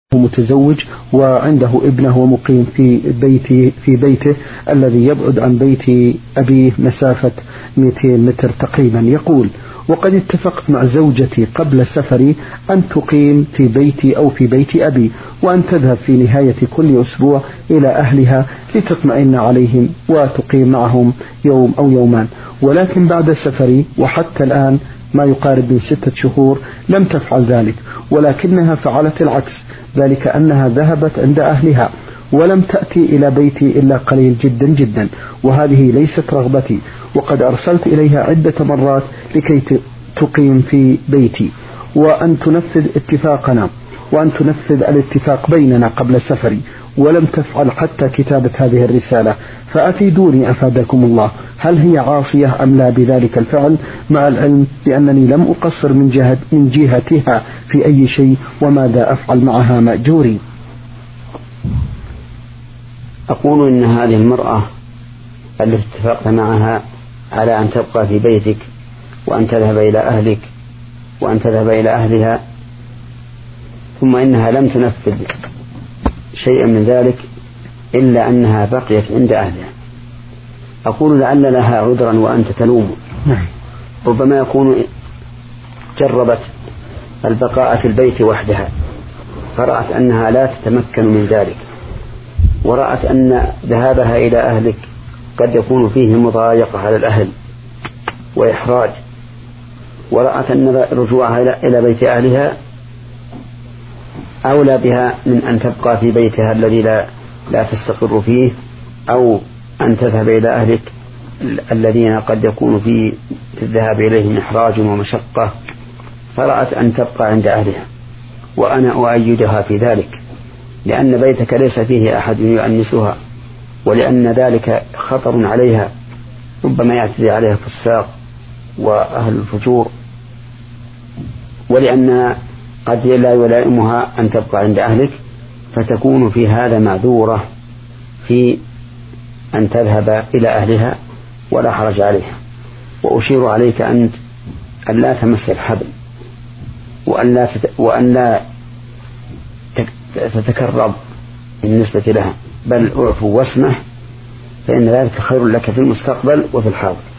متزوج وعنده ابنه ومقيم في بيته الذي يبعد عن بيت أبيه مسافة 200 متر تقريبا. يقول: وقد اتفقت مع زوجتي قبل سفري أن تقيم في بيتي أو في بيت أبي، وأن تذهب في نهاية كل أسبوع إلى أهلها لتطمئن عليهم وتقيم معهم يوم أو يومان، ولكن بعد سفري وحتى الآن ما يقارب من 6 شهور لم تفعل ذلك، ولكنها فعلت العكس، ذلك أنها ذهبت عند أهلها ولم تأتي إلى بيتي إلا قليل جدا جدا، وهذه ليست رغبتي، وقد أرسلت إليها عدة مرات لكي تقيم في بيتي وأن تنفذ الاتفاق بيننا قبل سفري، ولم تفعل حتى كتابة هذه الرسالة، فأفيدوني أفادكم الله، هل هي عاصية أم لا بذلك الفعل، مع العلم بأنني لم أقصر من جهتها في أي شيء، وماذا أفعل معها مأجوري؟ أقول إن هذه المرأة التي اتفقت معها على أن تبقى في بيتك وأن تذهب إلى أهلك وأن تذهب إلى أهلها، ثم إنها لم تنفذ شيئا من ذلك إلا أنها بقيت عند أهلها، أقول لعل لها عذرا وأنت تلوم. ربما يكون جربت البقاء في البيت وحدها فرأت أنها لا تتمكن من ذلك، ورأت أن ذهابها إلى أهلك قد يكون فيه مضايقة على الأهل وإحراج، ورأت أن رجوعها إلى بيت أهلها أولى بها من أن تبقى في بيتها الذي لا تستقر فيه، أو أن تذهب إلى أهلك الذين قد يكون في الذهاب إليهم إحراج ومشقة، فرأت أن تبقى عند أهلها، وأنا أؤيدها في ذلك، لأن بيتك ليس فيه أحد يؤنسها، ولأن ذلك خطر عليها، ربما يعتدي عليها فساق وأهل الفجور، ولأن قد لا يلائمها أن تبقى عند أهلك، فتكون في هذا معذورة في أن تذهب إلى أهلها ولا حرج عليها. وأشير عليك أنت أن لا تمس الحبل، وأن لا تتكرب بالنسبة لها، بل اعفو واسمح، فإن ذلك خير لك في المستقبل وفي الحاضر.